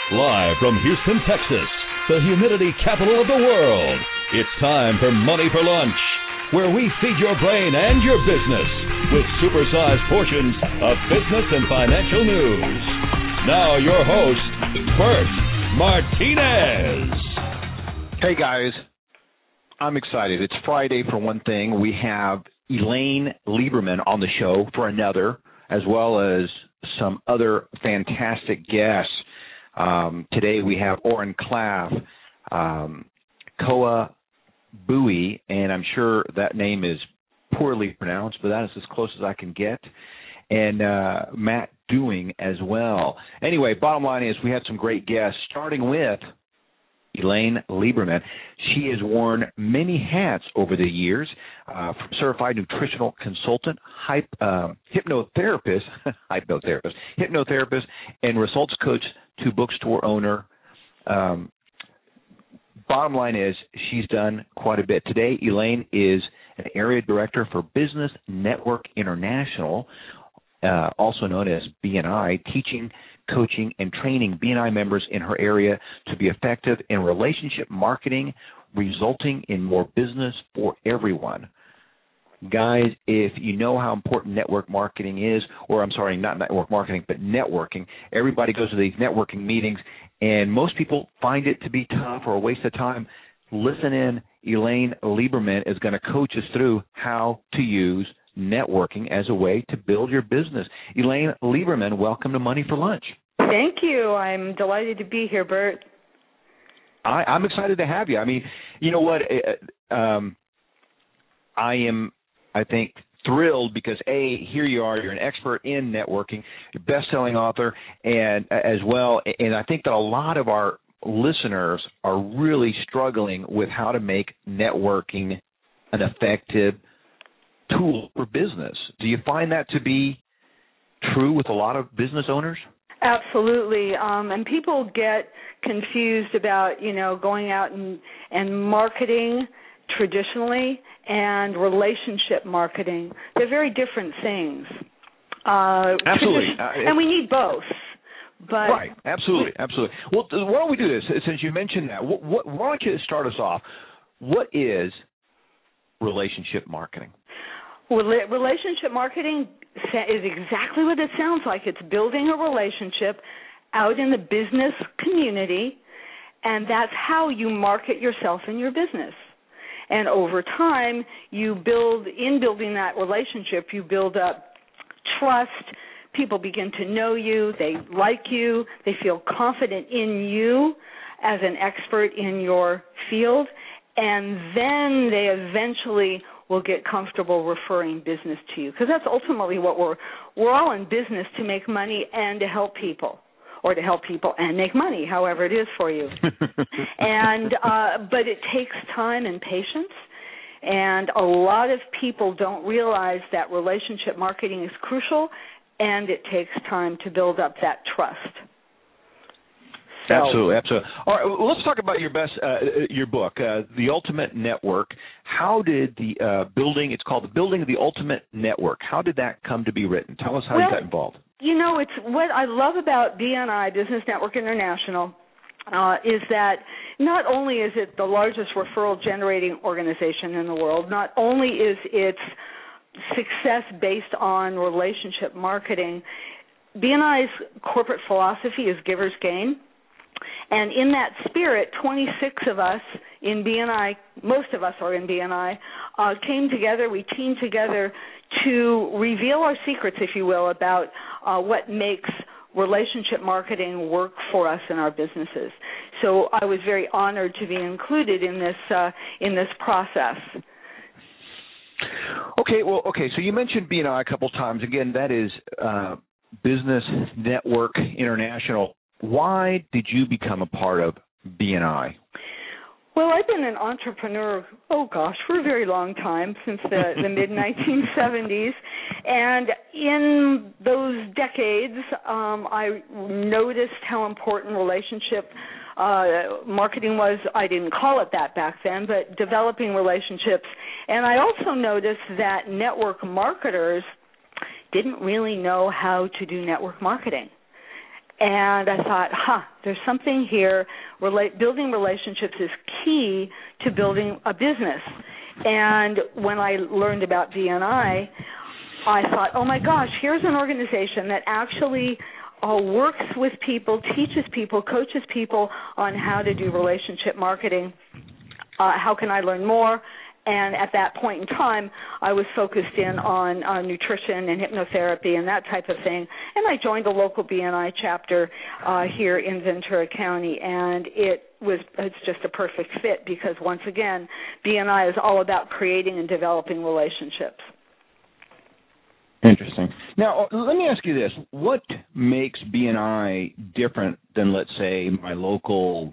Live from Houston, Texas, the humidity capital of the world, it's time for Money for Lunch, where we feed your brain and your business with supersized portions of business and financial news. Now your host, Bert Martinez. Hey guys, I'm excited. It's Friday for one thing. We have Elaine Lieberman on the show for another, as well as some other fantastic guests. Today we have Oren Klaff, Koa Bui, and I'm sure that name is poorly pronounced, but that is as close as I can get, and Matt Doing as well. Anyway, bottom line is we had some great guests, starting with Elaine Lieberman. She has worn many hats over the years, from certified nutritional consultant, hypnotherapist, and results coach to bookstore owner. Bottom line is she's done quite a bit. Today, Elaine is an area director for Business Network International, also known as BNI, teaching, coaching, and training BNI members in her area to be effective in relationship marketing, resulting in more business for everyone. Guys, if you know how important network marketing is, or I'm sorry, not network marketing, but networking, everybody goes to these networking meetings, and most people find it to be tough or a waste of time. Listen in. Elaine Lieberman is going to coach us through how to use networking as a way to build your business. Elaine Lieberman, welcome to Money for Lunch. Thank you. I'm delighted to be here, Bert. I'm excited to have you. I mean, you know what? I am, I think, thrilled because, A, here you are. You're an expert in networking, you're a best-selling author, and as well. And I think that a lot of our listeners are really struggling with how to make networking an effective tool for business. Do you find that to be true with a lot of business owners? Absolutely. And people get confused about, going out and marketing traditionally and relationship marketing. They're very different things. Absolutely. And we need both. But right. Absolutely. Well, why don't we do this? Since you mentioned that, why don't you start us off? What is relationship marketing? Well, relationship marketing is exactly what it sounds like. It's building a relationship out in the business community, and that's how you market yourself and your business. And over time, building that relationship, you build up trust. People begin to know you. They like you. They feel confident in you as an expert in your field. And then they eventually will get comfortable referring business to you, because that's ultimately what we're all in business, to make money and to help people, or to help people and make money, however it is for you. And but it takes time and patience, and a lot of people don't realize that relationship marketing is crucial, and it takes time to build up that trust. Absolutely. All right, well, let's talk about your book, The Ultimate Network. How did it's called The Building of the Ultimate Network. How did that come to be written? Tell us how you got involved. It's what I love about BNI, Business Network International, is that not only is it the largest referral-generating organization in the world, not only is its success based on relationship marketing, BNI's corporate philosophy is giver's gain. And in that spirit, 26 of us in BNI, most of us are in BNI, came together, we teamed together to reveal our secrets, if you will, about what makes relationship marketing work for us in our businesses. So I was very honored to be included in this process. Okay, so you mentioned BNI a couple times. Again, that is Business Network International. Why did you become a part of BNI? Well, I've been an entrepreneur, for a very long time, since the mid-1970s. And in those decades, I noticed how important relationship marketing was. I didn't call it that back then, but developing relationships. And I also noticed that network marketers didn't really know how to do network marketing. And I thought, there's something here. Building relationships is key to building a business. And when I learned about BNI, I thought, oh my gosh, here's an organization that actually works with people, teaches people, coaches people on how to do relationship marketing. How can I learn more? And at that point in time, I was focused in on nutrition and hypnotherapy and that type of thing. And I joined a local BNI chapter here in Ventura County, and it's just a perfect fit because, once again, BNI is all about creating and developing relationships. Interesting. Now, let me ask you this. What makes BNI different than, let's say, my local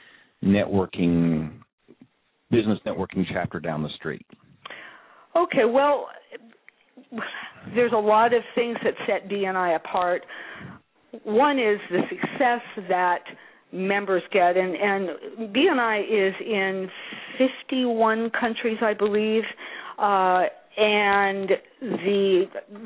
business networking chapter down the street? Okay, well, there's a lot of things that set BNI apart. One is the success that members get, and BNI is in 51 countries, I believe, and the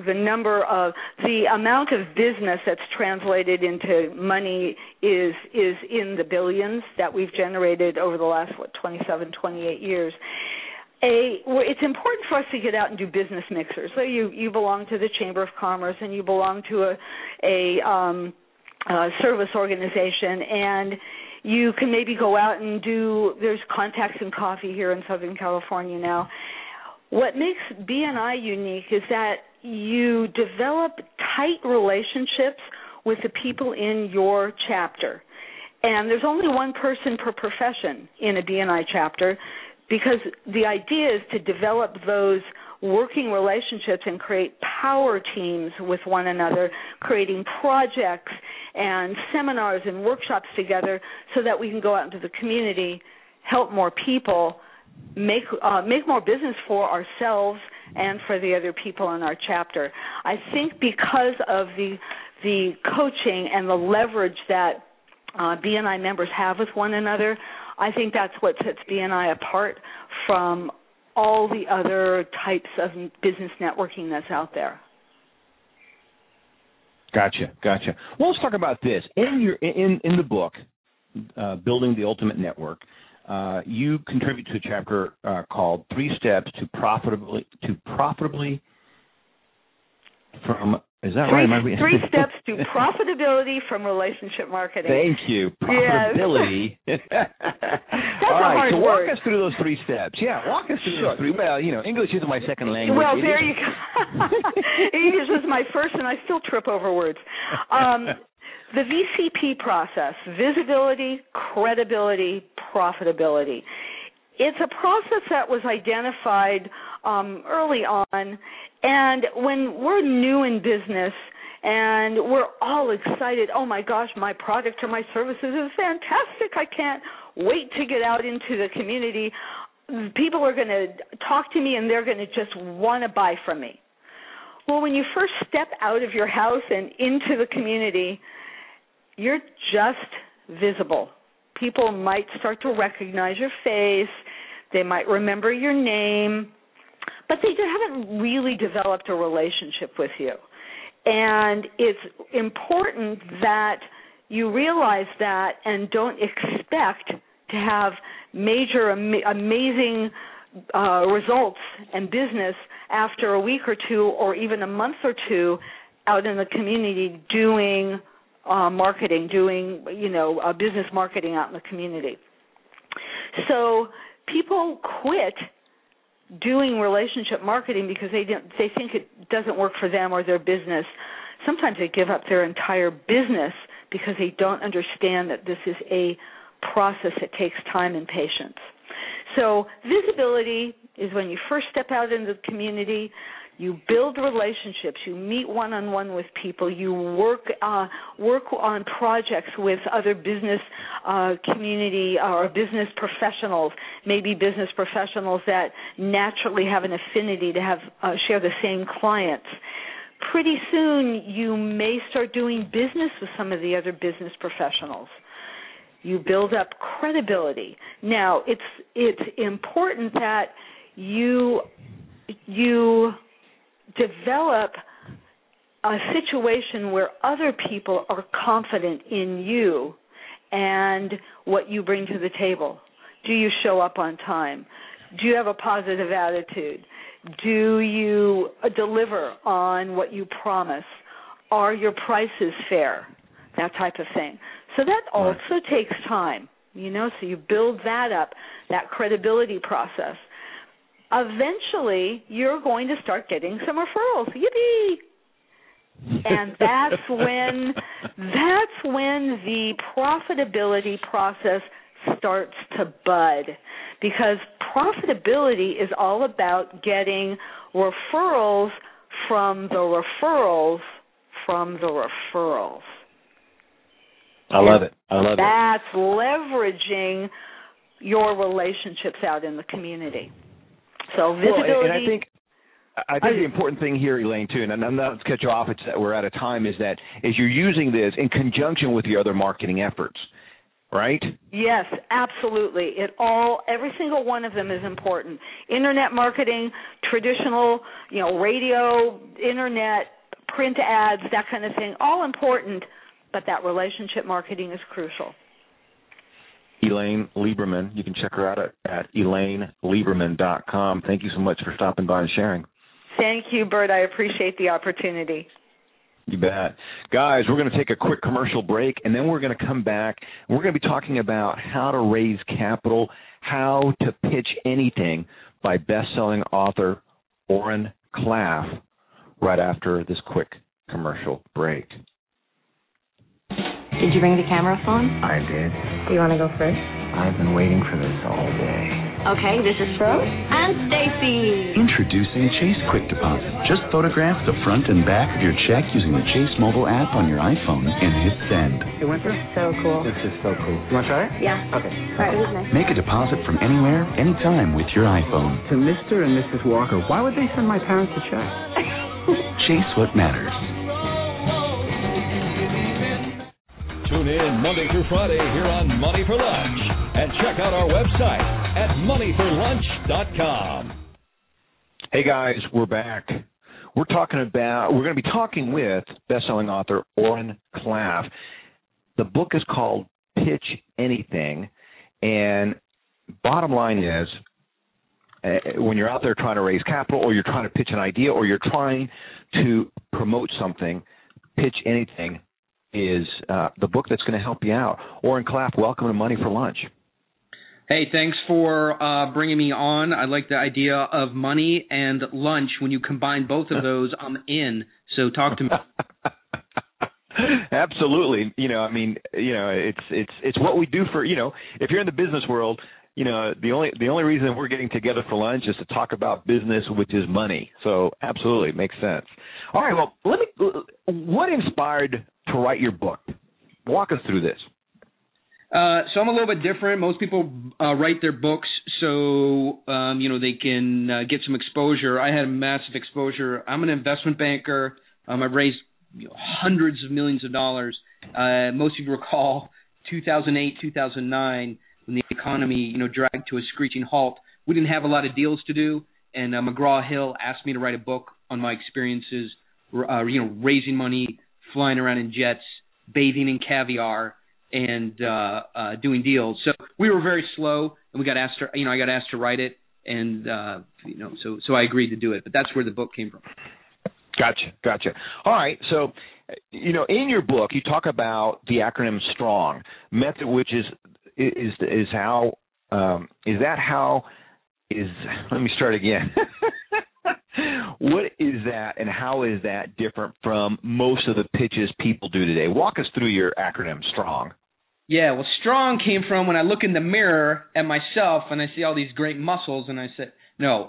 amount of business that's translated into money is in the billions that we've generated over the last 27, 28 years. It's important for us to get out and do business mixers. So you belong to the Chamber of Commerce and you belong to a service organization, and you can maybe go out and there's Contacts and Coffee here in Southern California now. What makes BNI unique is that you develop tight relationships with the people in your chapter. And there's only one person per profession in a BNI chapter, because the idea is to develop those working relationships and create power teams with one another, creating projects and seminars and workshops together so that we can go out into the community, help more people, make more business for ourselves and for the other people in our chapter. I think because of the coaching and the leverage that BNI members have with one another, I think that's what sets BNI apart from all the other types of business networking that's out there. Gotcha. Well, let's talk about this. In the book, Building the Ultimate Network, you contribute to a chapter called 3 Steps to Profitably from, is that right? 3 Steps to Profitability from Relationship Marketing. Thank you. Profitability. Yes. All right, so walk us through those 3 steps. Yeah, walk us through those 3. Well, English isn't my second language. Well, there you go. English is my first, and I still trip over words. The VCP process: visibility, credibility, profitability. It's a process that was identified early on, and when we're new in business and we're all excited, oh my gosh, my product or my services is fantastic, I can't wait to get out into the community. People are going to talk to me and they're going to just want to buy from me. Well, when you first step out of your house and into the community, you're just visible. People might start to recognize your face. They might remember your name, but they haven't really developed a relationship with you. And it's important that you realize that and don't expect to have major, amazing results and business after a week or two or even a month or two out in the community doing marketing, doing, business marketing out in the community. So people quit doing relationship marketing because they think it doesn't work for them or their business. Sometimes they give up their entire business because they don't understand that this is a process that takes time and patience. So visibility is when you first step out into the community. You build relationships. You meet one-on-one with people. You work on projects with other business community or business professionals, maybe business professionals that naturally have an affinity to share the same clients. Pretty soon, you may start doing business with some of the other business professionals. You build up credibility. Now, it's important that you develop a situation where other people are confident in you and what you bring to the table. Do you show up on time? Do you have a positive attitude? Do you deliver on what you promise? Are your prices fair? That type of thing. So that also takes time, so you build that up, that credibility process. Eventually, you're going to start getting some referrals. Yippee! And that's when the profitability process starts to bud, because profitability is all about getting referrals from the referrals from the referrals. I love it. That's leveraging your relationships out in the community. So visibility. Well, and I think the important thing here, Elaine, too, and I'm not to cut you off, it's that we're out of time, is you're using this in conjunction with your other marketing efforts, right? Yes, absolutely. Every single one of them is important. Internet marketing, traditional, radio, internet, print ads, that kind of thing, all important, but that relationship marketing is crucial. Elaine Lieberman, you can check her out at ElaineLieberman.com. Thank you so much for stopping by and sharing. Thank you, Bert. I appreciate the opportunity. You bet. Guys, we're going to take a quick commercial break, and then we're going to come back. We're going to be talking about how to raise capital, how to pitch anything by best-selling author Oren Klaff right after this quick commercial break. Did you bring the camera phone? I did. Do you want to go first? I've been waiting for this all day. Okay, this is Rose and Stacy. Introducing Chase Quick Deposit. Just photograph the front and back of your check using the Chase mobile app on your iPhone and hit send. It went through? So cool. This is so cool. You want to try it? Yeah. Okay. All right, it was nice. Make a deposit from anywhere, anytime with your iPhone. To Mr. and Mrs. Walker, why would they send my parents a check? Chase what matters. Tune in Monday through Friday here on Money for Lunch, and check out our website at moneyforlunch.com. Hey guys, we're back. We're going to be talking with best-selling author Oren Klaff. The book is called Pitch Anything, and bottom line is, when you're out there trying to raise capital, or you're trying to pitch an idea, or you're trying to promote something, Pitch Anything is the book that's going to help you out. Oren Klaff, welcome to Money for Lunch. Hey, thanks for bringing me on. I like the idea of money and lunch. When you combine both of those, I'm in. So talk to me. Absolutely. It's what we do for, if you're in the business world, the only reason we're getting together for lunch is to talk about business, which is money. So absolutely, it makes sense. All right, well, what inspired to write your book? Walk us through this. So I'm a little bit different. Most people write their books so, they can get some exposure. I had massive exposure. I'm an investment banker. I've raised hundreds of millions of dollars. Most of you recall 2008, 2009, when the economy, dragged to a screeching halt. We didn't have a lot of deals to do, and McGraw-Hill asked me to write a book on my experiences, raising money, flying around in jets, bathing in caviar, and doing deals. So we were very slow, and we got asked to, I got asked to write it, and so I agreed to do it. But that's where the book came from. Gotcha. All right, so in your book you talk about the acronym STRONG method, which is how is that how is? Let me start again. What is that, and how is that different from most of the pitches people do today? Walk us through your acronym, STRONG. Yeah, well, STRONG came from when I look in the mirror at myself and I see all these great muscles, and I said, no.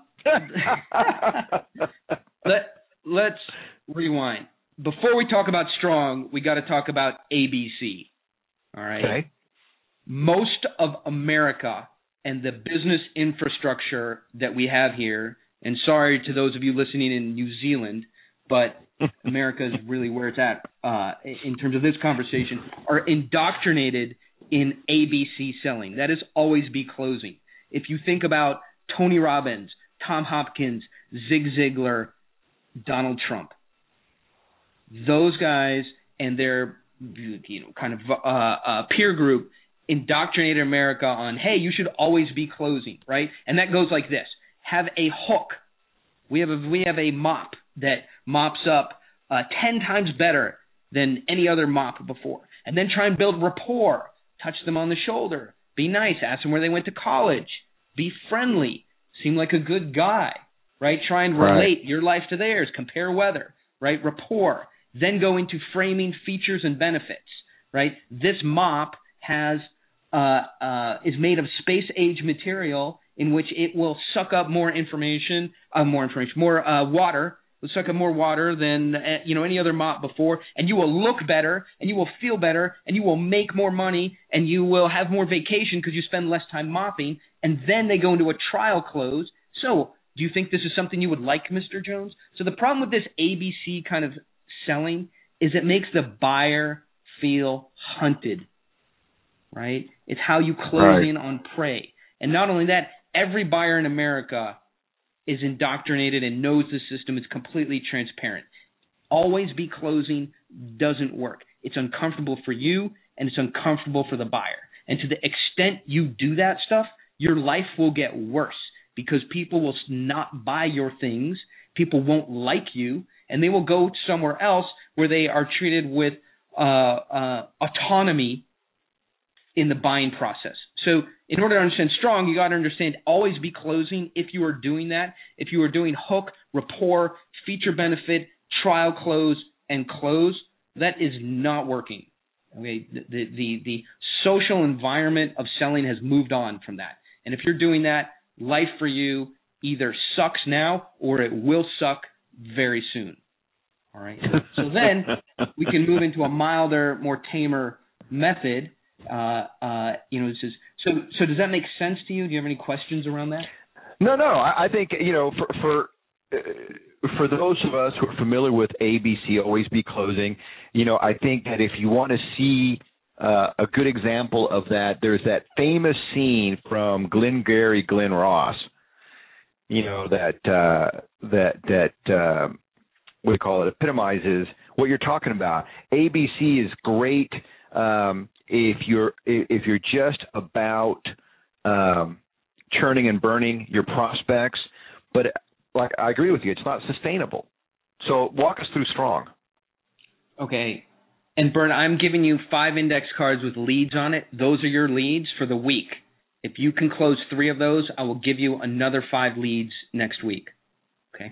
Let's rewind. Before we talk about STRONG, we got to talk about ABC. All right? Okay. Most of America and the business infrastructure that we have here, and sorry to those of you listening in New Zealand, but America is really where it's at in terms of this conversation, are indoctrinated in ABC selling. That is always be closing. If you think about Tony Robbins, Tom Hopkins, Zig Ziglar, Donald Trump, those guys and their kind of peer group indoctrinated America on, hey, you should always be closing, right? And that goes like this: have a hook. We have a mop that mops up 10 times better than any other mop before, and then try and build rapport. Touch them on the shoulder. Be nice. Ask them where they went to college. Be friendly. Seem like a good guy, right? Try and relate your life to theirs. Compare weather, right? Rapport. Then go into framing features and benefits, right? This mop is made of space-age material in which it will suck up more water. It'll suck up more water than any other mop before, and you will look better, and you will feel better, and you will make more money, and you will have more vacation because you spend less time mopping. And then they go into a trial close. So, do you think this is something you would like, Mr. Jones? So the problem with this ABC kind of selling is it makes the buyer feel hunted, right? It's how you close in on prey. And not only that, every buyer in America is indoctrinated and knows the system is completely transparent. Always be closing doesn't work. It's uncomfortable for you, and it's uncomfortable for the buyer. And to the extent you do that stuff, your life will get worse because people will not buy your things, people won't like you, and they will go somewhere else where they are treated with autonomy in the buying process. So in order to understand strong, you got to understand always be closing. If you are doing that, if you are doing hook, rapport, feature benefit, trial close, and close, that is not working. Okay, the social environment of selling has moved on from that. And if you're doing that, life for you either sucks now or it will suck very soon. All right. So then we can move into a milder, more tamer method. This is so. Does that make sense to you? Do you have any questions around that? No. I think for those of us who are familiar with ABC, always be closing. I think that if you want to see a good example of that, there's that famous scene from Glengarry Glen Ross. That what do you call it? Epitomizes what you're talking about. ABC is great. If you're just about churning and burning your prospects, but like I agree with you, it's not sustainable. So walk us through strong. Okay. And Bern, I'm giving you 5 index cards with leads on it. Those are your leads for the week. If you can close 3 of those, I will give you another 5 leads next week. Okay.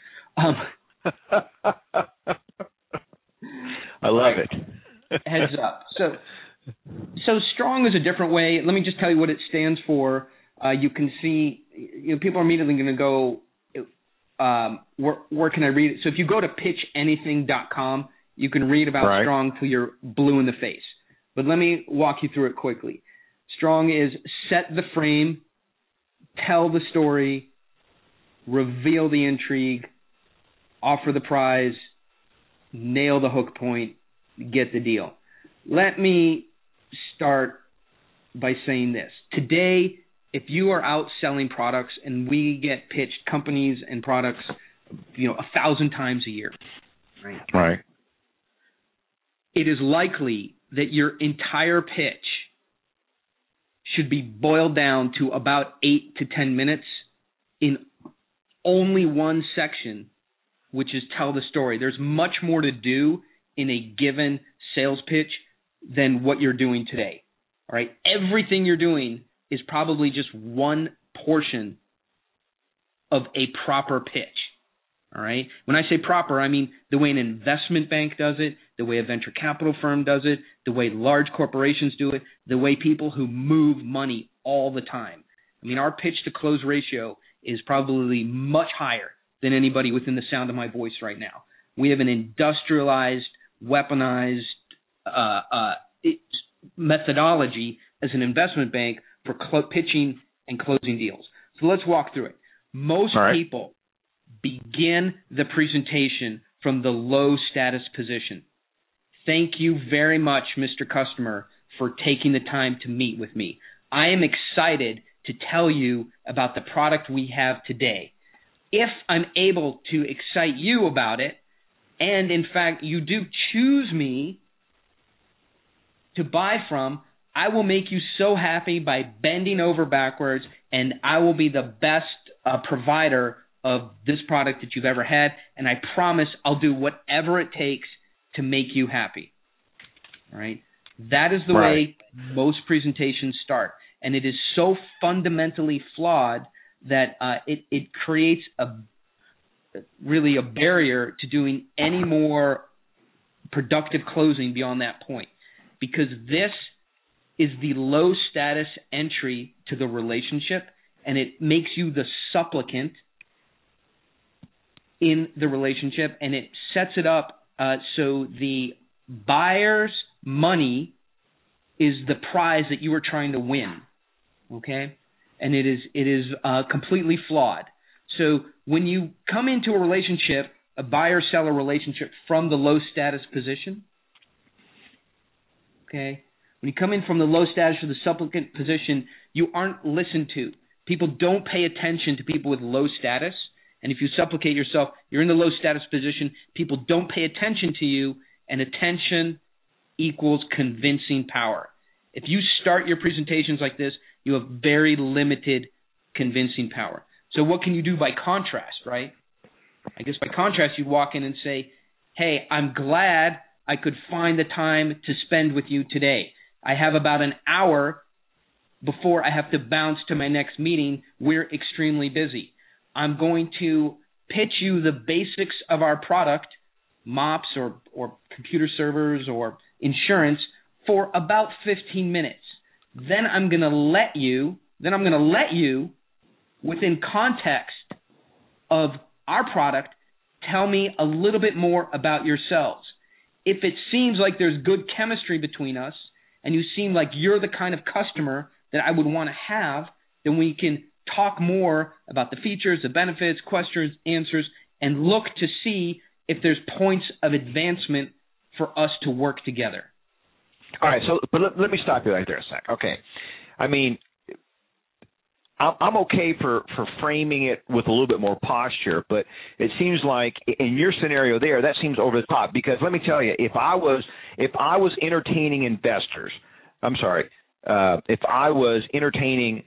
I love it. Heads up. So strong is a different way. Let me just tell you what it stands for. You can see, people are immediately going to go, where can I read it? So if you go to pitchanything.com, you can read about strong till you're blue in the face. But let me walk you through it quickly. Strong is set the frame, tell the story, reveal the intrigue, offer the prize, nail the hook point, get the deal. Let me start by saying this. Today, if you are out selling products, and we get pitched companies and products, 1,000 times a year, right? It is likely that your entire pitch should be boiled down to about 8 to 10 minutes in only one section, which is tell the story. There's much more to do in a given sales pitch than what you're doing today. All right. Everything you're doing is probably just one portion of a proper pitch. All right. When I say proper, I mean the way an investment bank does it, the way a venture capital firm does it, the way large corporations do it, the way people who move money all the time. I mean, our pitch to close ratio is probably much higher than anybody within the sound of my voice right now. We have an industrialized, weaponized methodology as an investment bank for pitching and closing deals. So let's walk through it. Most people begin the presentation from the low status position. Thank you very much, Mr. Customer, for taking the time to meet with me. I am excited to tell you about the product we have today. If I'm able to excite you about it, and in fact you do choose me to buy from, I will make you so happy by bending over backwards, and I will be the best provider of this product that you've ever had, and I promise I'll do whatever it takes to make you happy. All right? That is the way most presentations start, and it is so fundamentally flawed that it creates really a barrier to doing any more productive closing beyond that point, because this is the low status entry to the relationship, and it makes you the supplicant in the relationship, and it sets it up so the buyer's money is the prize that you are trying to win, okay? And it is completely flawed. So when you come into a relationship, a buyer-seller relationship from the low status position, okay, when you come in from the low status or the supplicant position, you aren't listened to. People don't pay attention to people with low status. And if you supplicate yourself, you're in the low status position. People don't pay attention to you, and attention equals convincing power. If you start your presentations like this, you have very limited convincing power. So what can you do by contrast, right? I guess by contrast, you walk in and say, hey, I'm glad I could find the time to spend with you today. I have about an hour before I have to bounce to my next meeting. We're extremely busy. I'm going to pitch you the basics of our product, mops or computer servers or insurance, for about 15 minutes. Then I'm going to let you, within context of our product, tell me a little bit more about yourselves. If it seems like there's good chemistry between us, and you seem like you're the kind of customer that I would want to have, then we can talk more about the features, the benefits, questions, answers, and look to see if there's points of advancement for us to work together. All right, so but let me stop you right there a sec. Okay. I mean, I'm okay for framing it with a little bit more posture, but it seems like in your scenario there, that seems over the top. Because let me tell you, if I was entertaining investors, if I was entertaining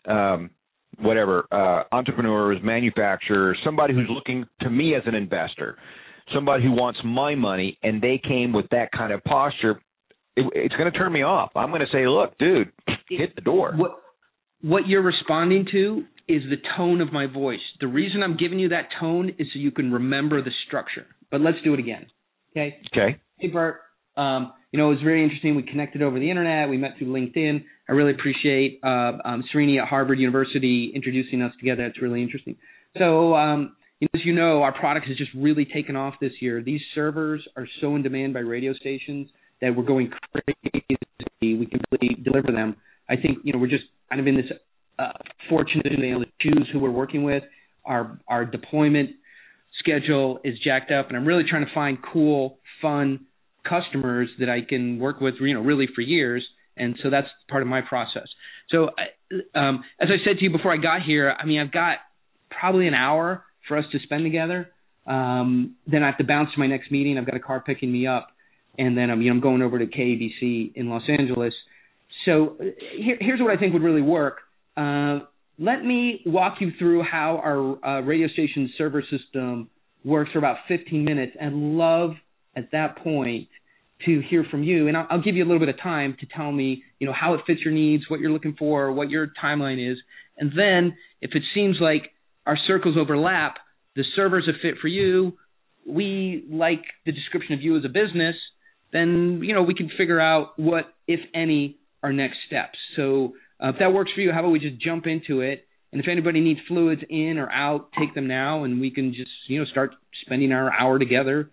entrepreneurs, manufacturers, somebody who's looking to me as an investor, somebody who wants my money, and they came with that kind of posture, it's going to turn me off. I'm going to say, look, dude, hit the door. What you're responding to is the tone of my voice. The reason I'm giving you that tone is so you can remember the structure. But let's do it again. Okay? Okay. Hey, Bert. It was very interesting. We connected over the internet. We met through LinkedIn. I really appreciate Srini at Harvard University introducing us together. It's really interesting. So, as you know, our product has just really taken off this year. These servers are so in demand by radio stations that we're going crazy. We can really deliver them. I think, we're just kind of in this fortunate to be able to choose who we're working with. Our deployment schedule is jacked up, and I'm really trying to find cool, fun customers that I can work with, really for years. And so that's part of my process. So as I said to you before I got here, I've got probably an hour for us to spend together. Then I have to bounce to my next meeting. I've got a car picking me up, and then I'm going over to KABC in Los Angeles. So here's what I think would really work. Let me walk you through how our radio station server system works for about 15 minutes, and love at that point to hear from you. And I'll give you a little bit of time to tell me, how it fits your needs, what you're looking for, what your timeline is. And then if it seems like our circles overlap, the server's a fit for you, we like the description of you as a business, then, we can figure out what, if any, our next steps. So if that works for you, how about we just jump into it? And if anybody needs fluids in or out, take them now, and we can just, start spending our hour together,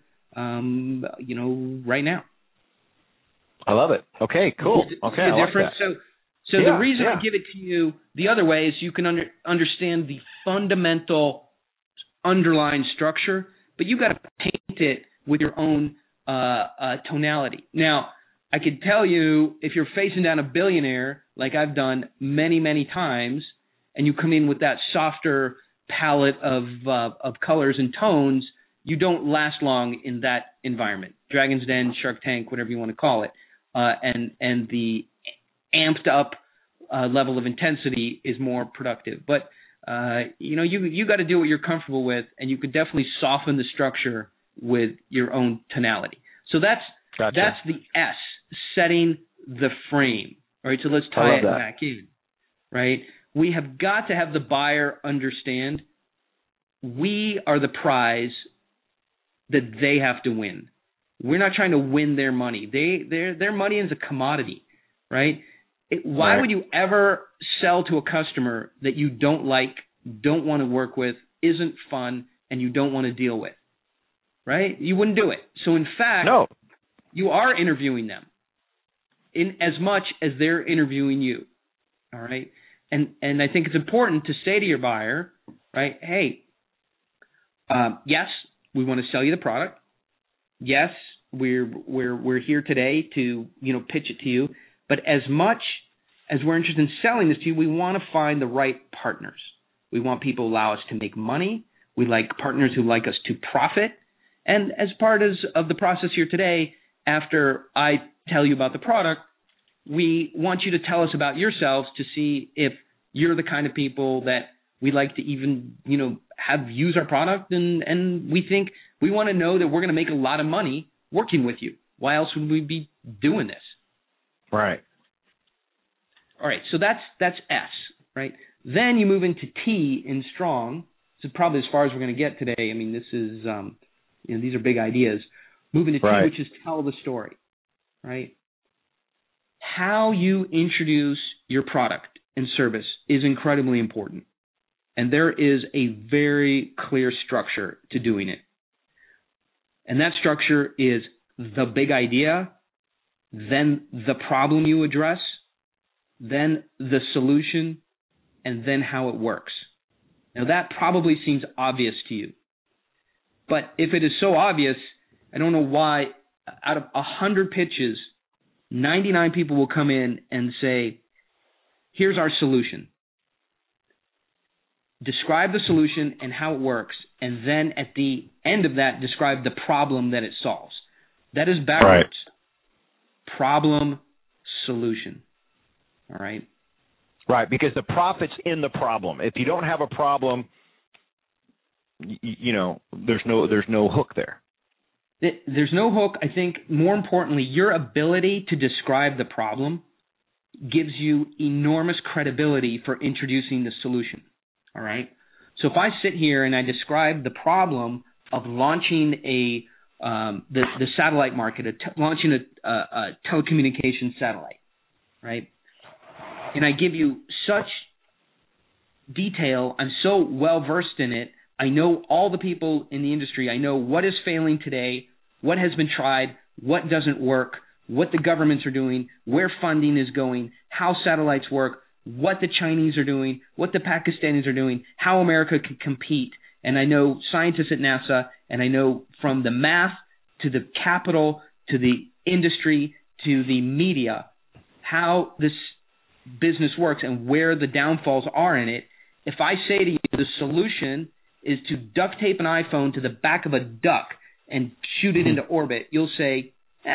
right now. I love it. Okay, cool. Okay, I like that. So the reason I give it to you the other way is you can understand the fundamental underlying structure, but you got to paint it with your own tonality. Now, I could tell you, if you're facing down a billionaire, like I've done many, many times, and you come in with that softer palette of colors and tones, you don't last long in that environment. Dragon's Den, Shark Tank, whatever you want to call it, and the amped up level of intensity is more productive. But you got to do what you're comfortable with, and you could definitely soften the structure with your own tonality. So that's the S, setting the frame. All right, so let's tie it back in. Right, we have got to have the buyer understand we are the prize that they have to win. We're not trying to win their money. Their money is a commodity, right? Why would you ever sell to a customer that you don't like, don't want to work with, isn't fun, and you don't want to deal with, right? You wouldn't do it. So in fact, you are interviewing them in as much as they're interviewing you, all right? And I think it's important to say to your buyer, right, hey, yes, we want to sell you the product. Yes, we're here today to pitch it to you. But as much as we're interested in selling this to you, we want to find the right partners. We want people who allow us to make money. We like partners who like us to profit. And as part of the process here today, after I tell you about the product, we want you to tell us about yourselves to see if you're the kind of people that we like to even, have use our product. And we think we want to know that we're going to make a lot of money working with you. Why else would we be doing this? Right. All right. So that's S, right? Then you move into T in strong. This is probably as far as we're going to get today. I mean, this is, these are big ideas. Moving to T, which is tell the story, right? How you introduce your product and service is incredibly important. And there is a very clear structure to doing it. And that structure is the big idea, then the problem you address, then the solution, and then how it works. Now, that probably seems obvious to you. But if it is so obvious, I don't know why out of 100 pitches, 99 people will come in and say, here's our solution. Describe the solution and how it works, and then at the end of that, describe the problem that it solves. That is backwards. Right. Problem, solution. All right? Right, because the profit's in the problem. If you don't have a problem, there's no hook there. There's no hook. I think more importantly, your ability to describe the problem gives you enormous credibility for introducing the solution. All right. So if I sit here and I describe the problem of launching the satellite market, launching a telecommunications satellite, right? And I give you such detail, I'm so well versed in it. I know all the people in the industry. I know what is failing today, what has been tried, what doesn't work, what the governments are doing, where funding is going, how satellites work, what the Chinese are doing, what the Pakistanis are doing, how America can compete. And I know scientists at NASA, and I know from the math to the capital to the industry to the media how this business works and where the downfalls are in it. If I say to you the solution is to duct tape an iPhone to the back of a duck and shoot it into orbit, you'll say,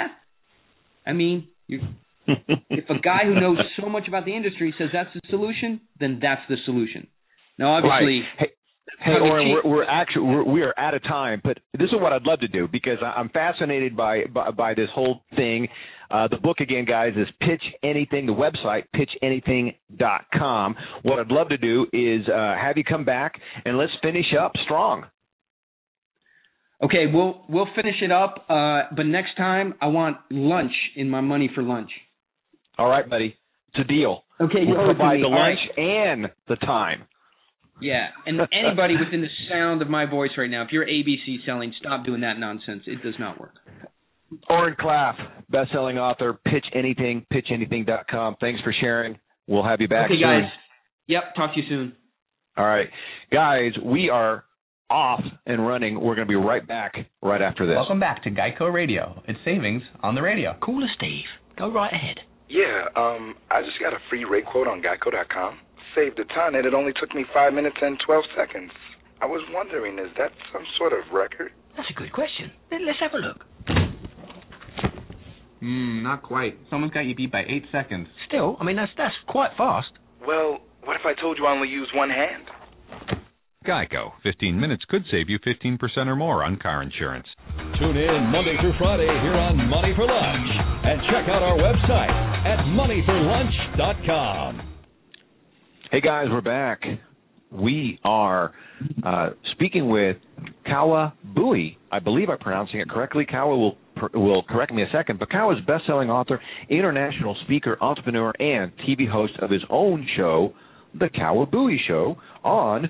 if a guy who knows so much about the industry says that's the solution, then that's the solution. Now, obviously, Hey, Oren, we are out of time, but this is what I'd love to do because I'm fascinated by this whole thing. The book, again, guys, is Pitch Anything. The website, pitchanything.com. What I'd love to do is have you come back and let's finish up strong. Okay, we'll finish it up, but next time I want lunch in my money for lunch. All right, buddy. It's a deal. Okay, we'll provide the lunch and the time. Yeah, and anybody within the sound of my voice right now, if you're ABC selling, stop doing that nonsense. It does not work. Oren Klaff, best-selling author, Pitch Anything, pitchanything.com. Thanks for sharing. We'll have you back soon. Okay, guys. Yep, talk to you soon. All right. Guys, we are off and running. We're going to be right back right after this. Welcome back to Geico Radio. It's savings on the radio. Call us, Steve. Go right ahead. Yeah, I just got a free rate quote on Geico.com. Saved a ton, and it only took me 5 minutes and 12 seconds. I was wondering, is that some sort of record? That's a good question. Let's have a look. Not quite. Someone's got you beat by 8 seconds. Still, I mean, that's quite fast. Well, what if I told you I only use one hand? Geico. 15 minutes could save you 15% or more on car insurance. Tune in Monday through Friday here on Money for Lunch. And check out our website at moneyforlunch.com. Hey, guys, we're back. We are speaking with Kawa Bowie. I believe I'm pronouncing it correctly. Kawa will correct me a second, but Kawa is a best-selling author, international speaker, entrepreneur, and TV host of his own show, The Kawa Bowie Show, on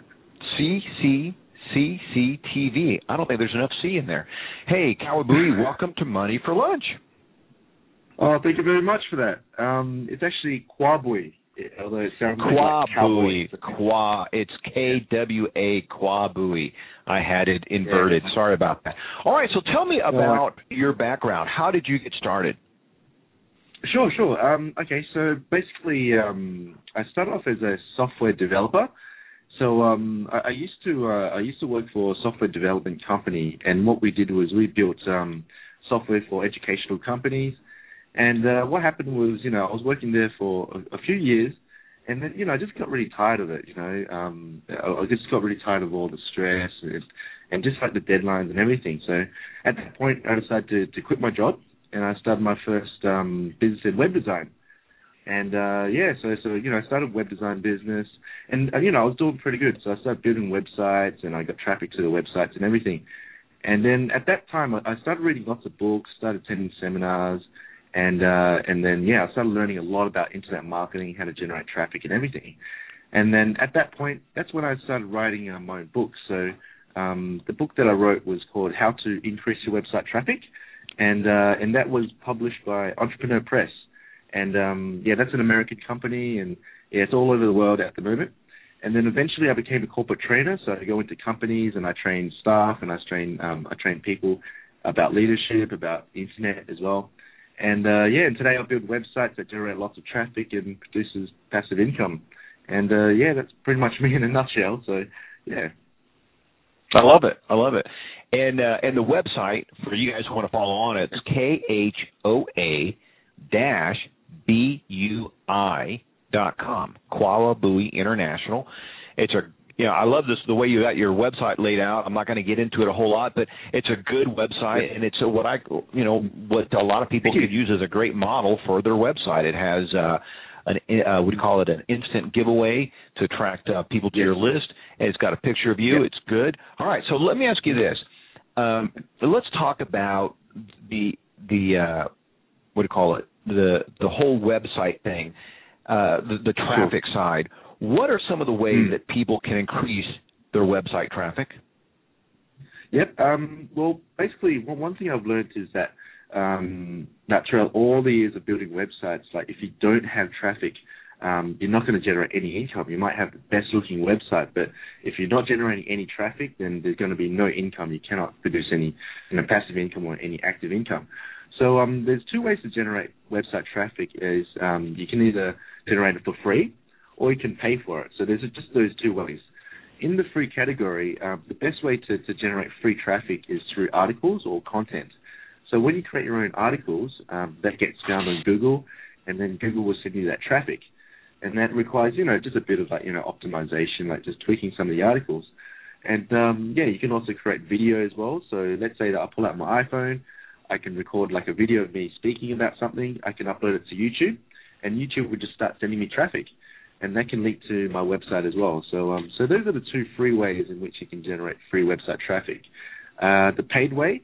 CCCC-TV. I don't think there's enough C in there. Hey, Kawa Bowie, welcome to Money for Lunch. Oh, thank you very much for that. It's actually Kwabui, although it sounds like cowboy. It's K-W-A, Kwabui. I had it inverted. Yeah. Sorry about that. All right, so tell me about your background. How did you get started? Sure. Okay, so basically, I started off as a software developer. So I used to work for a software development company, and what we did was we built software for educational companies. And what happened was, I was working there for a few years, and then, I just got really tired of it, I just got really tired of all the stress and just like the deadlines and everything. So at that point, I decided to quit my job, and I started my first business in web design. And, so I started a web design business, and, I was doing pretty good. So I started building websites, and I got traffic to the websites and everything. And then at that time, I started reading lots of books, started attending seminars, and then I started learning a lot about internet marketing, how to generate traffic and everything. And then at that point, that's when I started writing my own book. So the book that I wrote was called How to Increase Your Website Traffic, and that was published by Entrepreneur Press. And that's an American company, and it's all over the world at the moment. And then eventually I became a corporate trainer, so I go into companies and I train staff and I train people about leadership, about the internet as well. And and today I build websites that generate lots of traffic and produces passive income. And that's pretty much me in a nutshell. So I love it. And the website for you guys who want to follow on it, it's KHOA-BUI.com. Kawa Bowie International. It's I love the way you got your website laid out. I'm not going to get into it a whole lot, but it's a good website, and it's what a lot of people could use as a great model for their website. It has we call it an instant giveaway to attract people to your list, and it's got a picture of you. Yep. It's good. All right, so let me ask you this. Let's talk about the what do you call it? The whole website thing, the traffic side. What are some of the ways that people can increase their website traffic? Yep. Well, basically, one thing I've learned is that throughout all the years of building websites, like if you don't have traffic, you're not going to generate any income. You might have the best-looking website, but if you're not generating any traffic, then there's going to be no income. You cannot produce any passive income or any active income. So there's two ways to generate website traffic. Is you can either generate it for free, or you can pay for it. So there's just those two ways. In the free category, the best way to generate free traffic is through articles or content. So when you create your own articles, that gets found on Google, and then Google will send you that traffic. And that requires, just a bit of optimization, like just tweaking some of the articles. And you can also create video as well. So let's say that I pull out my iPhone, I can record like a video of me speaking about something. I can upload it to YouTube, and YouTube would just start sending me traffic. And that can link to my website as well. So those are the two free ways in which you can generate free website traffic. The paid way,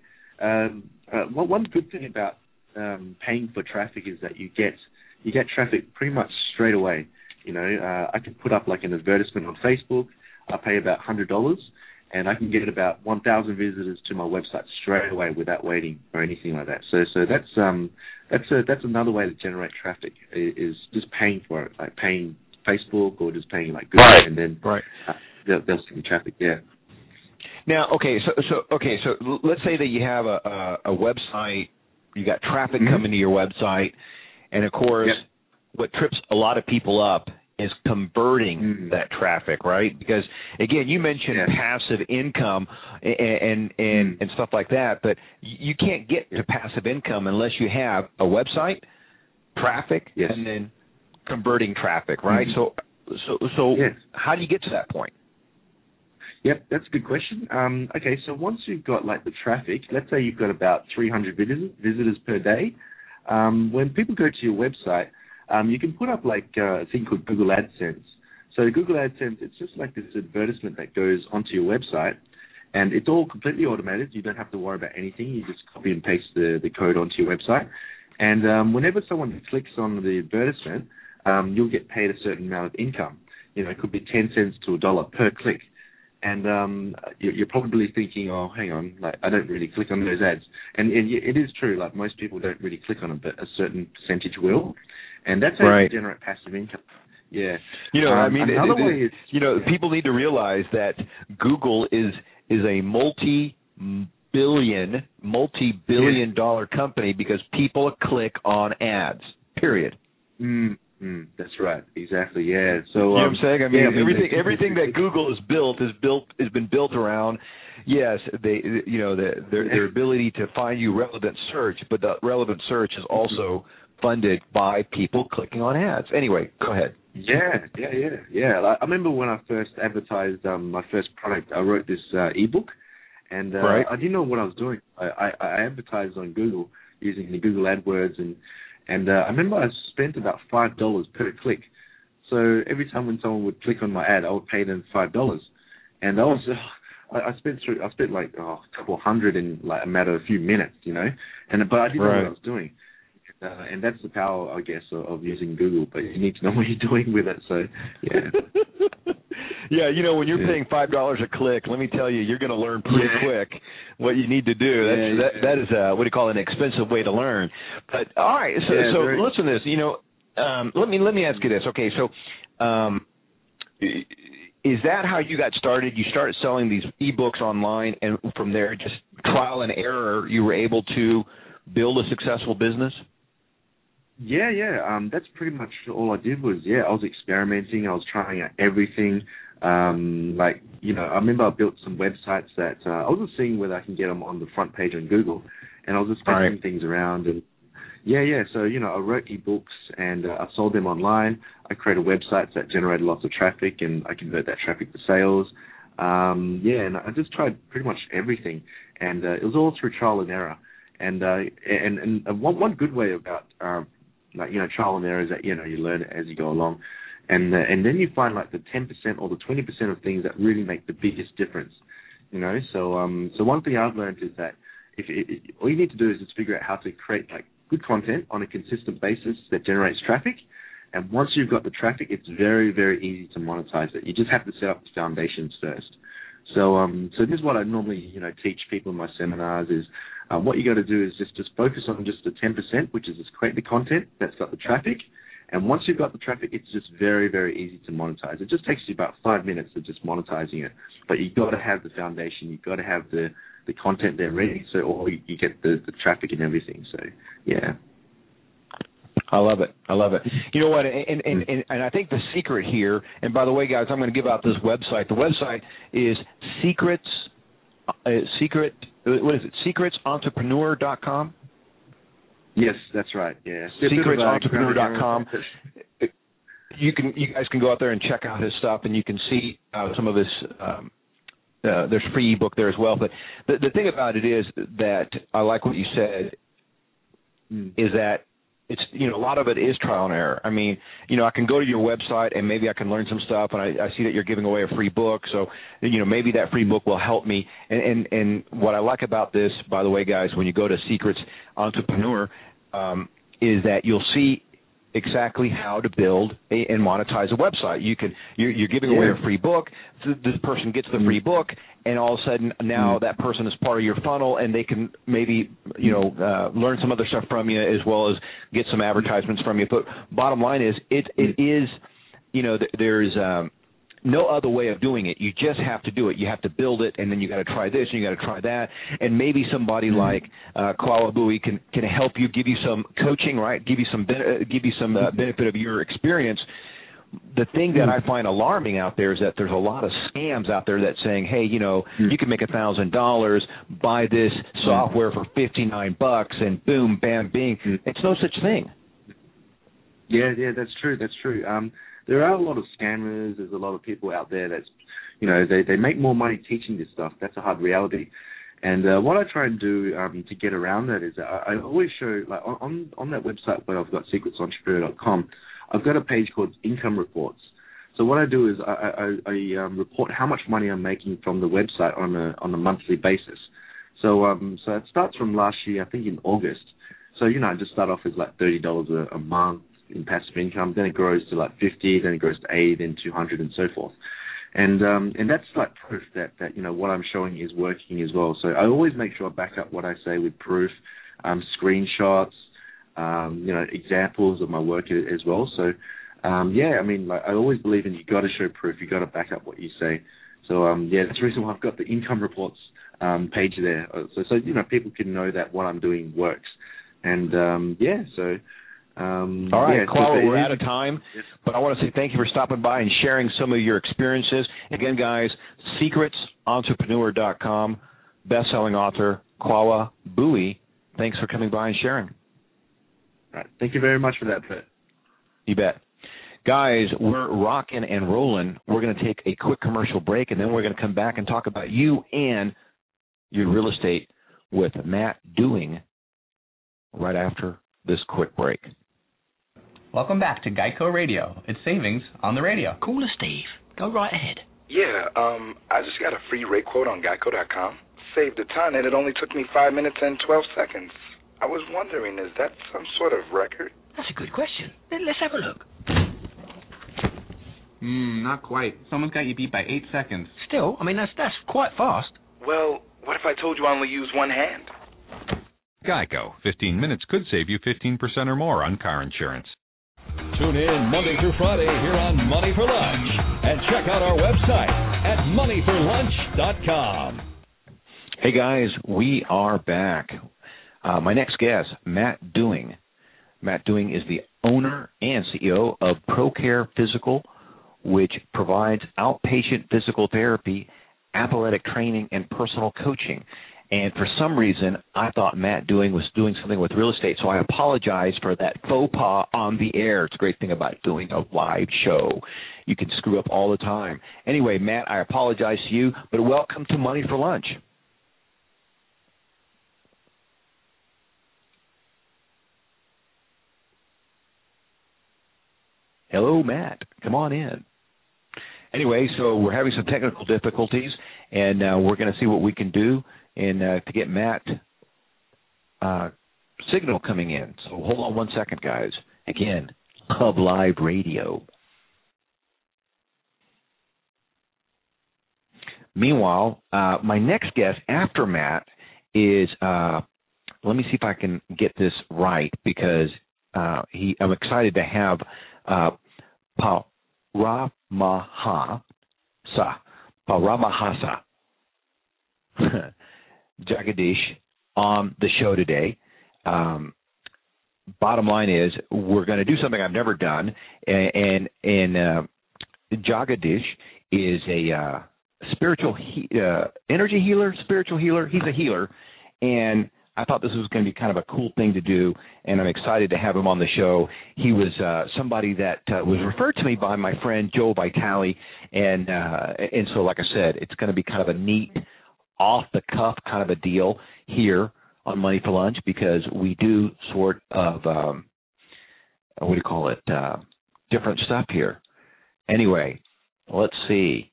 one good thing about paying for traffic is that you get traffic pretty much straight away. I can put up like an advertisement on Facebook. I pay about $100, and I can get about 1,000 visitors to my website straight away without waiting or anything like that. So that's another way to generate traffic is just paying for it, like paying Facebook or just paying like Google, and then they'll send you traffic. Yeah. Now, so let's say that you have a website, you got traffic coming to your website, and of course, what trips a lot of people up is converting that traffic, right? Because again, you mentioned passive income and stuff like that, but you can't get to passive income unless you have a website, traffic, and then converting traffic, right? So how do you get to that point? Yep, that's a good question. Okay, so once you've got like the traffic, let's say you've got about 300 visitors per day. When people go to your website, you can put up like a thing called Google AdSense. So Google AdSense, it's just like this advertisement that goes onto your website, and it's all completely automated. You don't have to worry about anything. You just copy and paste the code onto your website. And whenever someone clicks on the advertisement, you'll get paid a certain amount of income. You know, it could be 10 cents to $1 per click. And you're probably thinking, oh, hang on, like I don't really click on those ads. And it is true, like most people don't really click on them, but a certain percentage will. And that's how you generate passive income. Yeah. You know, I mean, another way is, people need to realize that Google is a multi-billion dollar company because people click on ads, period. That's right. Exactly. Yeah. So you know what I'm saying? I mean, everything that Google has been built around. Yes, their ability to find you relevant search, but the relevant search is also funded by people clicking on ads. Anyway, go ahead. Yeah. I remember when I first advertised my first product. I wrote this ebook, and I didn't know what I was doing. I advertised on Google using the Google AdWords and I remember I spent about $5 per click. So every time when someone would click on my ad, I would pay them $5. And I spent like a couple hundred in like a matter of a few minutes, but I didn't know what I was doing. And that's the power, I guess, of using Google. But you need to know what you're doing with it. So yeah. When you're paying $5 a click, let me tell you, you're going to learn pretty quick what you need to do. That is what do you call an expensive way to learn. But all right, so listen to this. Let me ask you this. Okay, so is that how you got started? You started selling these ebooks online, and from there, just trial and error, you were able to build a successful business? Yeah. That's pretty much all I did was, I was experimenting. I was trying out everything. I remember I built some websites that I was just seeing whether I can get them on the front page on Google, and I was just testing things around. And so, I wrote ebooks and I sold them online. I created websites that generated lots of traffic, and I convert that traffic to sales. And I just tried pretty much everything, and it was all through trial and error. And one good way about trial and error is that you learn it as you go along, and then you find like the 10% or the 20% of things that really make the biggest difference. So one thing I've learned is that all you need to do is just figure out how to create like good content on a consistent basis that generates traffic. And once you've got the traffic, it's very, very easy to monetize it. You just have to set up the foundations first. So this is what I normally teach people in my seminars is. What you got to do is just focus on just the 10%, which is just create the content that's got the traffic. And once you've got the traffic, it's just very, very easy to monetize. It just takes you about 5 minutes of just monetizing it. But you've got to have the foundation. You've got to have the content there ready, or you get the traffic and everything. So, yeah. I love it. You know what? And I think the secret here, and by the way, guys, I'm going to give out this website. The website is secretsentrepreneur.com? Yes, that's right. Yeah. Secretsentrepreneur.com. You guys can go out there and check out his stuff, and you can see some of his. There's a free ebook there as well. But the thing about it is that I like what you said. Is that it's a lot of it is trial and error. I mean, I can go to your website and maybe I can learn some stuff, and I see that you're giving away a free book, so maybe that free book will help me. And what I like about this, by the way, guys, when you go to Secrets Entrepreneur, is that you'll see exactly how to build and monetize a website. You're giving away a free book. This person gets the free book, and all of a sudden now that person is part of your funnel, and they can maybe learn some other stuff from you as well as get some advertisements from you. But bottom line is, it is there's no other way of doing it. You just have to do it. You have to build it, and then you got to try this, and you got to try that, and maybe somebody like Koala Buoy can help you, give you some coaching, right? Give you some benefit of your experience. the thing that I find alarming out there is that there's a lot of scams out there that's saying, hey, you know, you can make $1,000, buy this software for $59, and boom, bam, bing. It's no such thing. Yeah, that's true. There are a lot of scammers. There's a lot of people out there that's, you know, they make more money teaching this stuff. That's a hard reality. And what I try and do to get around that is I always show, like on that website where I've got secretsentrepreneur.com, I've got a page called Income Reports. So what I do is I report how much money I'm making from the website on a monthly basis. So it starts from last year, I think in August. So, you know, I just start off as like $30 a month in passive income. Then it grows to like $50, then it goes to $80, then $200, and so forth. And that's like proof that you know what I'm showing is working as well. So I always make sure I back up what I say with proof, screenshots, you know, examples of my work as well. So yeah, I mean, like, I always believe in you got to show proof, you got to back up what you say. So yeah, that's the reason why I've got the Income Reports page there. So you know, people can know that what I'm doing works. And yeah, so. All right, yeah, Koala, we're out of time, but I want to say thank you for stopping by and sharing some of your experiences. Again, guys, secretsentrepreneur.com, best-selling author Koala Bowie. Thanks for coming by and sharing. All right, thank you very much for that, Brett. You bet. Guys, we're rocking and rolling. We're going to take a quick commercial break, and then we're going to come back and talk about you and your real estate with Matt Dewing right after this quick break. Welcome back to Geico Radio. It's savings on the radio. Call us, Steve. Go right ahead. Yeah, I just got a free rate quote on Geico.com. Saved a ton, and it only took me 5 minutes and 12 seconds. I was wondering, is that some sort of record? That's a good question. Let's have a look. Not quite. Someone's got you beat by 8 seconds. Still, I mean, that's quite fast. Well, what if I told you I only use one hand? Geico. 15 minutes could save you 15% or more on car insurance. Tune in Monday through Friday here on Money for Lunch. And check out our website at moneyforlunch.com. Hey, guys, we are back. My next guest, Matt Dewing. Matt Dewing is the owner and CEO of ProCare Physical, which provides outpatient physical therapy, athletic training, and personal coaching. And for some reason, I thought Matt Dewing was doing something with real estate, so I apologize for that faux pas on the air. It's a great thing about doing a live show. You can screw up all the time. Anyway, Matt, I apologize to you, but welcome to Money for Lunch. Hello, Matt. Come on in. Anyway, so we're having some technical difficulties, and we're going to see what we can do and to get Matt signal coming in. So hold on 1 second, guys. Again, Hub Live Radio. Meanwhile, my next guest after Matt is, let me see if I can get this right, because I'm excited to have Paramahasa Jagadish on the show today. Bottom line is, we're going to do something I've never done, and Jagadish is a spiritual energy healer, spiritual healer. He's a healer, and I thought this was going to be kind of a cool thing to do, and I'm excited to have him on the show. He was somebody that was referred to me by my friend Joe Vitale, and so, like I said, it's going to be kind of a neat, off-the-cuff kind of a deal here on Money for Lunch, because we do sort of, different stuff here. Anyway, let's see.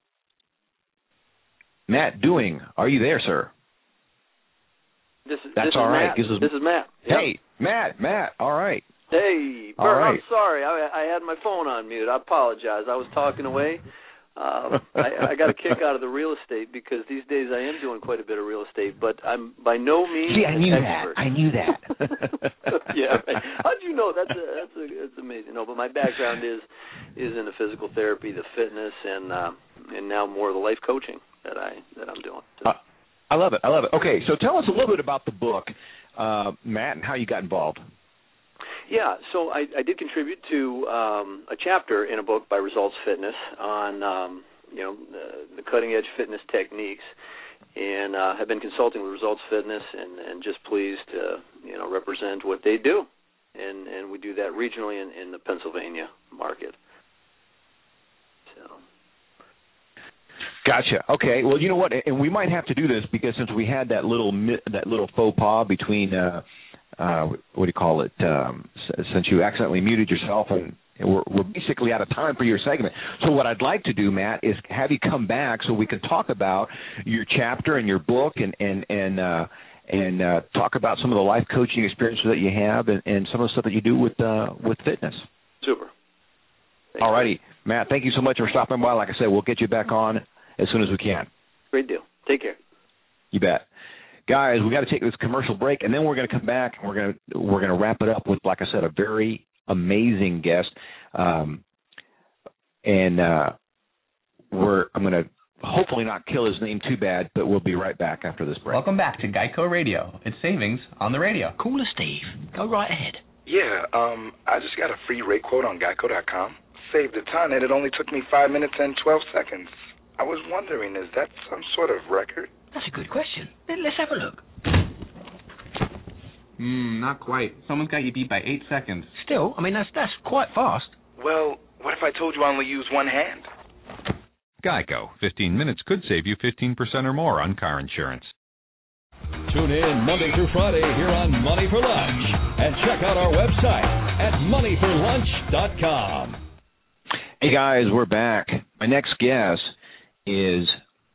Matt Dewing, are you there, sir? That's all right. This is Matt. Hey, Matt. All right. Hey, Bert, right. I'm sorry. I had my phone on mute. I apologize. I was talking away. I got a kick out of the real estate, because these days I am doing quite a bit of real estate, but I'm by no means an expert. I knew that. Yeah. Right. How'd you know? That's amazing. No, but my background is in the physical therapy, the fitness, and now more of the life coaching that I'm doing. So. I love it. Okay, so tell us a little bit about the book, Matt, and how you got involved. Yeah, so I did contribute to a chapter in a book by Results Fitness on the cutting edge fitness techniques, and have been consulting with Results Fitness and just pleased to represent what they do, and we do that regionally in the Pennsylvania market. So. Gotcha. Okay. Well, you know what? And we might have to do this because since we had that little faux pas between what do you call it? Since you accidentally muted yourself, and we're basically out of time for your segment. So what I'd like to do, Matt, is have you come back so we can talk about your chapter and your book and talk about some of the life coaching experiences that you have and some of the stuff that you do with fitness. Super. All righty, Matt. Thank you so much for stopping by. Like I said, we'll get you back on as soon as we can. Great deal. Take care. You bet. Guys, we got to take this commercial break, and then we're going to come back, and we're going to wrap it up with, like I said, a very amazing guest. I'm going to hopefully not kill his name too bad, but we'll be right back after this break. Welcome back to Geico Radio. It's savings on the radio. Call us, Steve. Go right ahead. Yeah, I just got a free rate quote on Geico.com. Saved a ton, and it only took me 5 minutes and 12 seconds. I was wondering, is that some sort of record? That's a good question. Let's have a look. Not quite. Someone's got you beat by 8 seconds. Still, I mean, that's quite fast. Well, what if I told you I only use one hand? Geico. 15 minutes could save you 15% or more on car insurance. Tune in Monday through Friday here on Money for Lunch. And check out our website at moneyforlunch.com. Hey, guys, we're back. My next guest is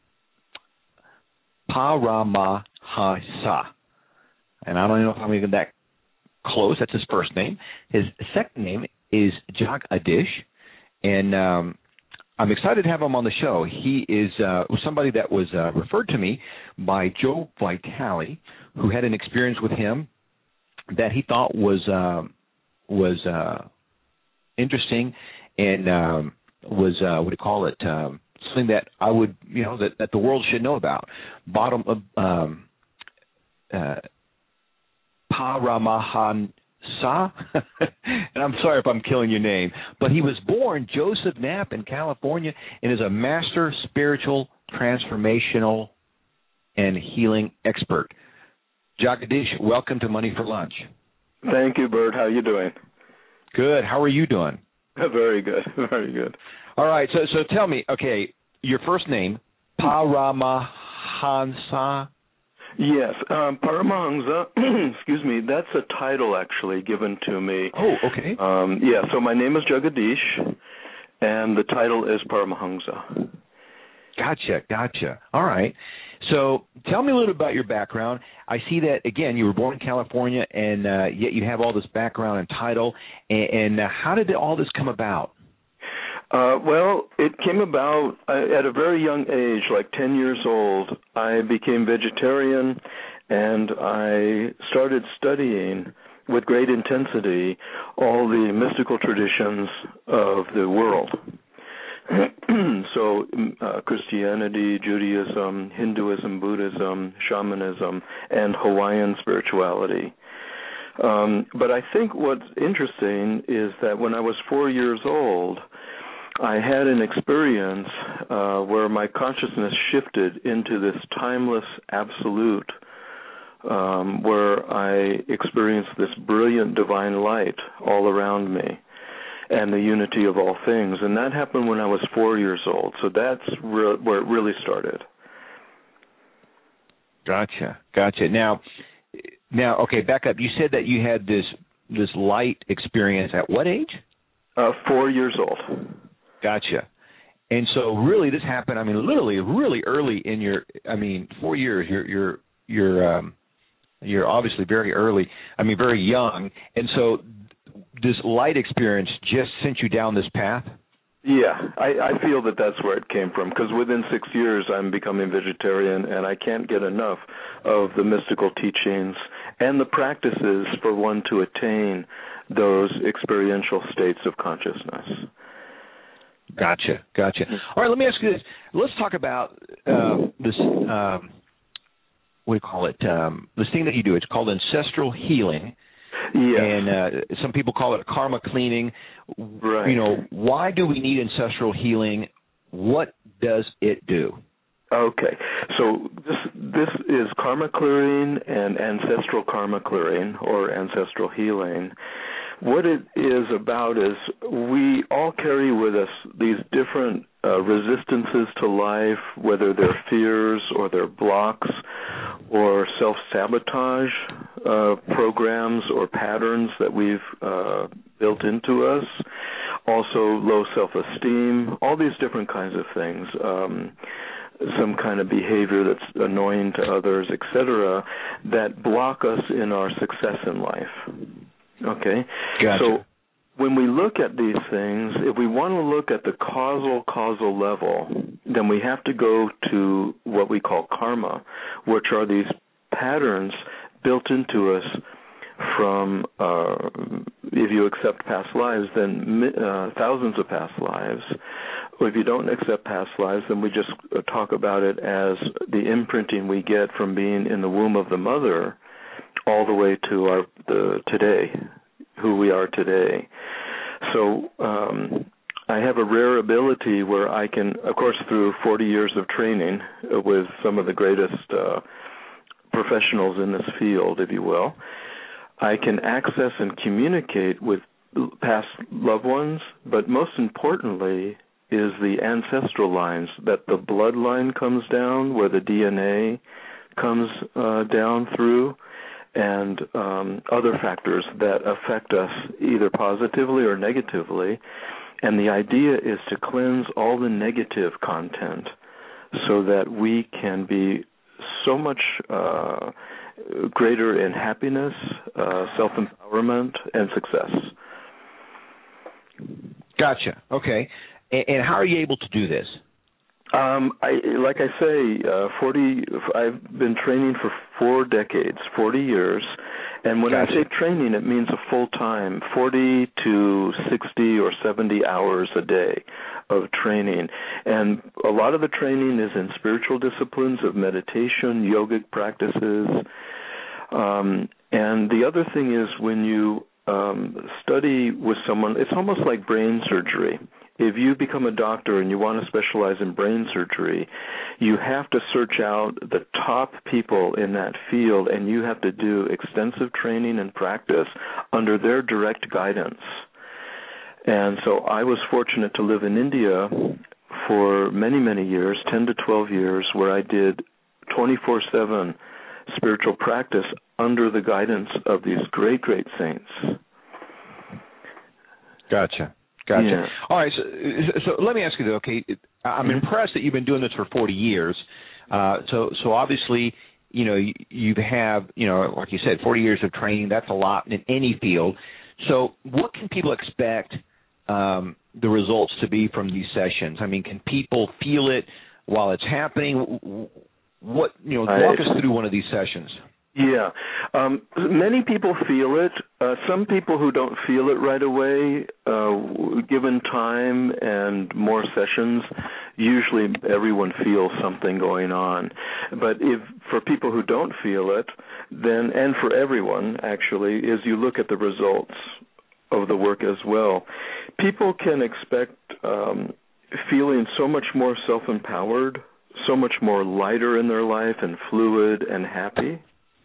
Paramahasa. And I don't know if I'm even that close. That's his first name. His second name is Jagadish. And I'm excited to have him on the show. He is somebody that was referred to me by Joe Vitale, who had an experience with him that he thought was interesting and was what do you call it? Something that I would that the world should know about. Paramahansa, and I'm sorry if I'm killing your name, but he was born Joseph Knapp in California and is a master spiritual, transformational, and healing expert. Jagadish, welcome to Money for Lunch. Thank you, Bert. How are you doing? Good. How are you doing? Very good. Very good. All right. So tell me, okay, your first name, Paramahansa. Yes, Paramahansa, excuse me, that's a title actually given to me. Oh, okay. So my name is Jagadish, and the title is Paramahansa. Gotcha. All right. So tell me a little about your background. I see that, again, you were born in California, and yet you have all this background and title. And how did all this come about? Well, it came about at a very young age, like 10 years old. I became vegetarian, and I started studying with great intensity all the mystical traditions of the world. So Christianity, Judaism, Hinduism, Buddhism, shamanism, and Hawaiian spirituality. But I think what's interesting is that when I was 4 years old, I had an experience where my consciousness shifted into this timeless absolute, where I experienced this brilliant divine light all around me and the unity of all things. And that happened when I was 4 years old. So that's where it really started. Gotcha. Now, okay, back up. You said that you had this light experience at what age? 4 years old. Gotcha. And so really this happened, I mean, literally really early in your, 4 years, you're obviously very early, very young. And so this light experience just sent you down this path? Yeah, I feel that that's where it came from, because within 6 years I'm becoming vegetarian, and I can't get enough of the mystical teachings and the practices for one to attain those experiential states of consciousness. Gotcha. All right, let me ask you this. Let's talk about this, what do you call it, this thing that you do. It's called ancestral healing. And some people call it karma cleaning. Right. You know, why do we need ancestral healing? What does it do? Okay, so this is karma clearing and ancestral karma clearing or ancestral healing. What it is about is we all carry with us these different resistances to life, whether they're fears or they're blocks or self-sabotage programs or patterns that we've built into us, also low self-esteem, all these different kinds of things. Some kind of behavior that's annoying to others, etc., that block us in our success in life. Okay? Gotcha. So when we look at these things, if we want to look at the causal level, then we have to go to what we call karma, which are these patterns built into us from, if you accept past lives, then thousands of past lives. Or if you don't accept past lives, then we just talk about it as the imprinting we get from being in the womb of the mother all the way to the today, who we are today. So I have a rare ability where I can, of course, through 40 years of training with some of the greatest professionals in this field, if you will, I can access and communicate with past loved ones, but most importantly is the ancestral lines, that the bloodline comes down, where the DNA comes down through, and other factors that affect us either positively or negatively. And the idea is to cleanse all the negative content so that we can be so much greater in happiness, self-empowerment, and success. Gotcha. Okay. And how are you able to do this? Like I say, I've been training for 4 decades, 40 years. And when Gotcha. I say training, it means a full time, 40 to 60 or 70 hours a day of training. And a lot of the training is in spiritual disciplines of meditation, yogic practices. And the other thing is when you study with someone, it's almost like brain surgery. If you become a doctor and you want to specialize in brain surgery, you have to search out the top people in that field, and you have to do extensive training and practice under their direct guidance. And so I was fortunate to live in India for many, many years, 10 to 12 years, where I did 24/7 spiritual practice under the guidance of these great, great saints. Gotcha. Yeah. All right. So let me ask you, though, okay, I'm impressed that you've been doing this for 40 years. So obviously, you know, you have, you know, like you said, 40 years of training. That's a lot in any field. So what can people expect the results to be from these sessions? I mean, can people feel it while it's happening? What, you know, walk us through one of these sessions. Yeah. Many people feel it. Some people who don't feel it right away, given time and more sessions, usually everyone feels something going on. But for people who don't feel it, then, and for everyone actually, is you look at the results of the work as well. People can expect feeling so much more self-empowered, so much more lighter in their life and fluid and happy.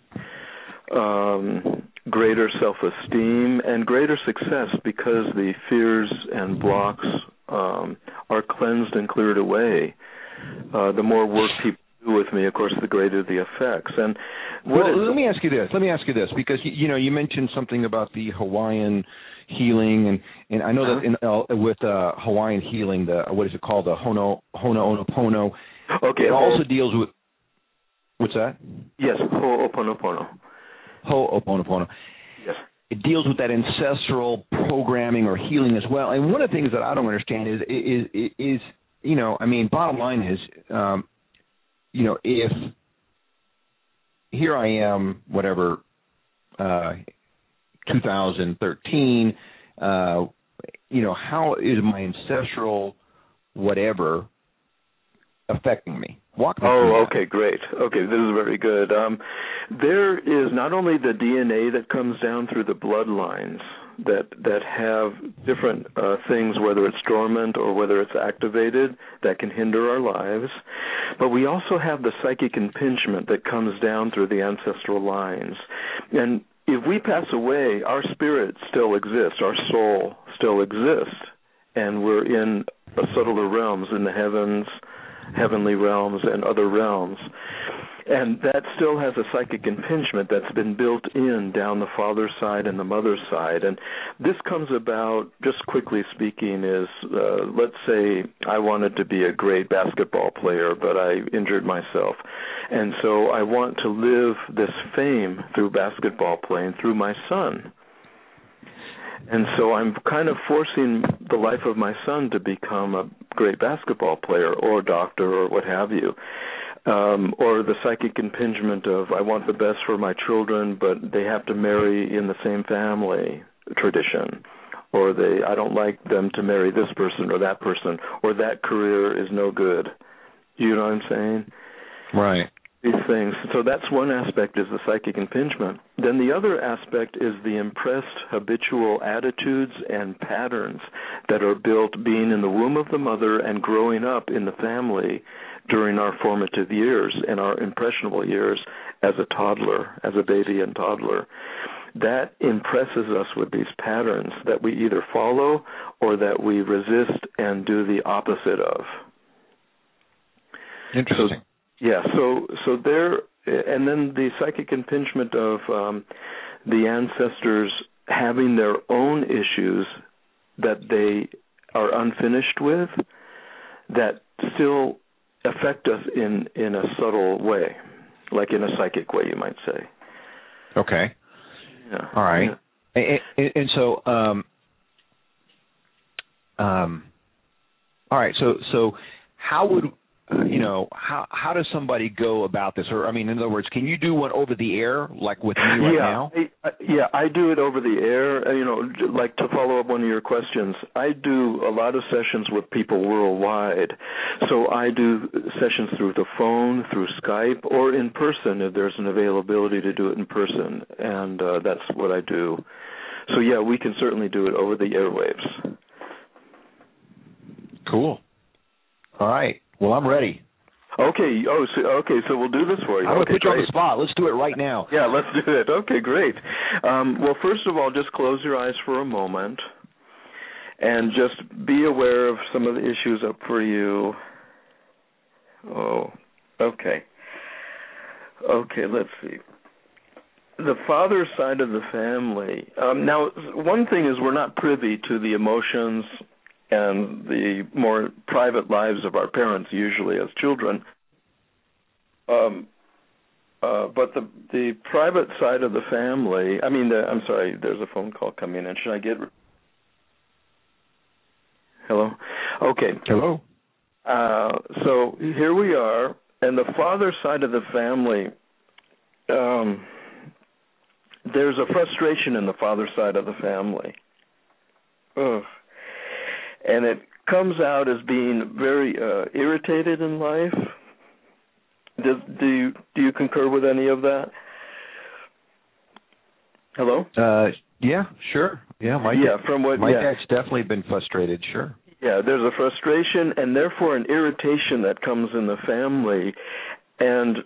Greater self-esteem and greater success because the fears and blocks are cleansed and cleared away. The more work people do with me, of course, the greater the effects. And let me ask you this, because you mentioned something about the Hawaiian healing, and I know that with Hawaiian healing, what is it called, the Ho'oponopono. Okay. It also deals with, what's that? Yes, Ho'oponopono. Ho'oponopono. Yes. It deals with that ancestral programming or healing as well. And one of the things that I don't understand is you know, I mean, bottom line is, you know, if here I am, whatever, 2013, you know, how is my ancestral whatever affecting me? Walk me through that. Okay, great. Okay, this is very good. there is not only the DNA that comes down through the bloodlines that have different things, whether it's dormant or whether it's activated, that can hinder our lives, but we also have the psychic impingement that comes down through the ancestral lines. And if we pass away, our spirit still exists, our soul still exists, and we're in subtler realms, in the heavens, heavenly realms, and other realms. And that still has a psychic impingement that's been built in down the father's side and the mother's side. And this comes about, just quickly speaking, is let's say I wanted to be a great basketball player, but I injured myself. And so I want to live this fame through basketball playing through my son. And so I'm kind of forcing the life of my son to become a great basketball player or a doctor or what have you. Or the psychic impingement of I want the best for my children, but they have to marry in the same family tradition. Or I don't like them to marry this person or that person, or that career is no good. You know what I'm saying? Right. These things. So that's one aspect, is the psychic impingement. Then the other aspect is the impressed habitual attitudes and patterns that are built being in the womb of the mother and growing up in the family during our formative years and our impressionable years as a toddler, as a baby and toddler. That impresses us with these patterns that we either follow or that we resist and do the opposite of. Interesting. So there, and then the psychic impingement of the ancestors having their own issues that they are unfinished with, that still affect us in a subtle way, like in a psychic way, you might say. Okay. Yeah. All right. Yeah. And so, all right. So how would how does somebody go about this? Or, I mean, in other words, can you do one over the air, like with me right now? I do it over the air. Like to follow up one of your questions, I do a lot of sessions with people worldwide. So I do sessions through the phone, through Skype, or in person if there's an availability to do it in person. And that's what I do. So, yeah, we can certainly do it over the airwaves. Cool. All right. Well, I'm ready. Okay. So we'll do this for you. I'm going to put you great. on the spot. Let's do it right now. Yeah, let's do it. Okay, great. Well, first of all, just close your eyes for a moment and just be aware of some of the issues up for you. Oh, okay. Okay, let's see. The father's side of the family. Now, one thing is we're not privy to the emotions and the more private lives of our parents, usually as children. But the private side of the family, I'm sorry, there's a phone call coming in. Should I get... Hello? Okay. Hello. So here we are, and the father side of the family, there's a frustration in the father side of the family. Ugh. And it comes out as being very irritated in life. Do you concur with any of that? Hello? Yeah, sure. Yeah, my dad's definitely been frustrated, sure. Yeah, there's a frustration and therefore an irritation that comes in the family. And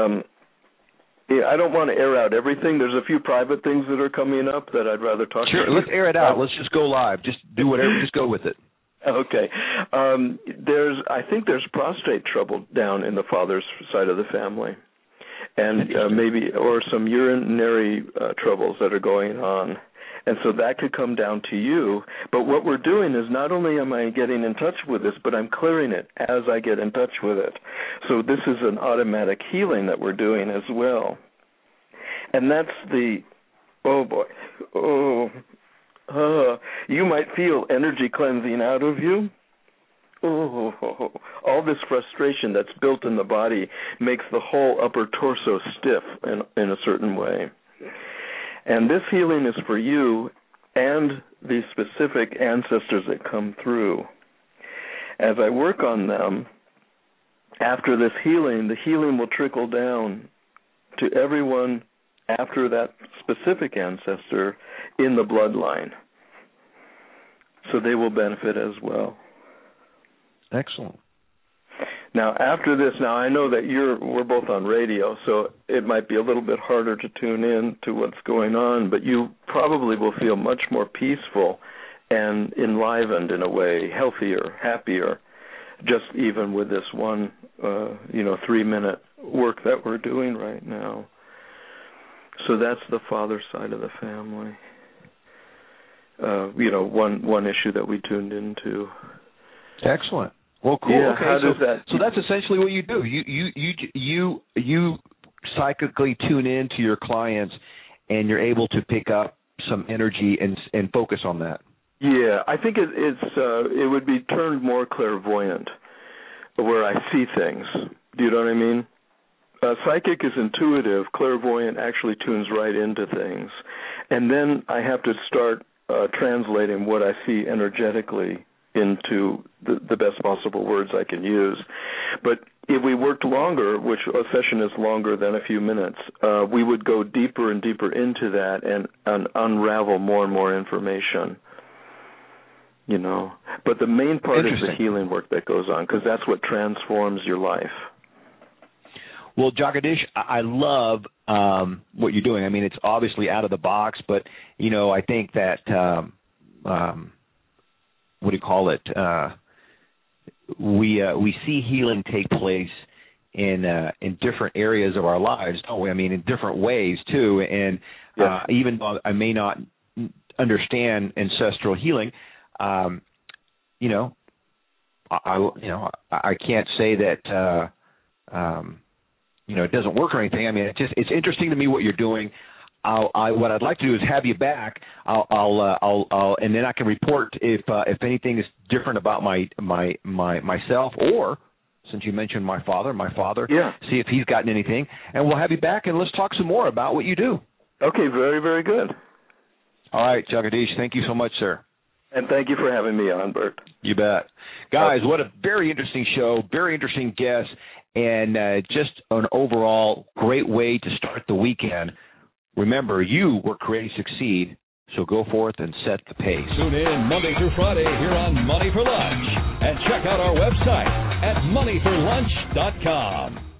I don't want to air out everything. There's a few private things that are coming up that I'd rather talk Sure, let's air it out. Let's just go live. Just do whatever. Just go with it. Okay. I think there's prostate trouble down in the father's side of the family, and or some urinary troubles that are going on. And so that could come down to you. But what we're doing is not only am I getting in touch with this, but I'm clearing it as I get in touch with it. So this is an automatic healing that we're doing as well. And that's you might feel energy cleansing out of you. All this frustration that's built in the body makes the whole upper torso stiff in a certain way. And this healing is for you and the specific ancestors that come through. As I work on them, after this healing, the healing will trickle down to everyone after that specific ancestor in the bloodline. So they will benefit as well. Excellent. Now, after this, I know that we're both on radio, so it might be a little bit harder to tune in to what's going on, but you probably will feel much more peaceful and enlivened in a way, healthier, happier, just even with this one, 3-minute work that we're doing right now. So that's the father side of the family. One issue that we tuned into. Excellent. Well, cool. Yeah, okay, so that's essentially what you do. You psychically tune in to your clients, and you're able to pick up some energy and focus on that. Yeah, I think it would be termed more clairvoyant, where I see things. Do you know what I mean? Psychic is intuitive. Clairvoyant actually tunes right into things, and then I have to start translating what I see energetically into the best possible words I can use. But if we worked longer, which a session is longer than a few minutes, we would go deeper and deeper into that and unravel more and more information. But the main part is the healing work that goes on, because that's what transforms your life. Well, Jagadish, I love what you're doing. I mean, it's obviously out of the box, but, I think that, what do you call it? We see healing take place in different areas of our lives, don't we? I mean, in different ways, too. And even though I may not understand ancestral healing, I can't say that it doesn't work or anything. I mean, it's interesting to me what you're doing. What I'd like to do is have you back. I'll and then I can report if anything is different about myself, or since you mentioned my father, see if he's gotten anything, and we'll have you back and let's talk some more about what you do. Okay, very, very good. All right, Jagadish, thank you so much, sir. And thank you for having me on, Bert. You bet. Guys, what a very interesting show, very interesting guest, and just an overall great way to start the weekend. Remember, you were created to succeed, so go forth and set the pace. Tune in Monday through Friday here on Money for Lunch, and check out our website at moneyforlunch.com.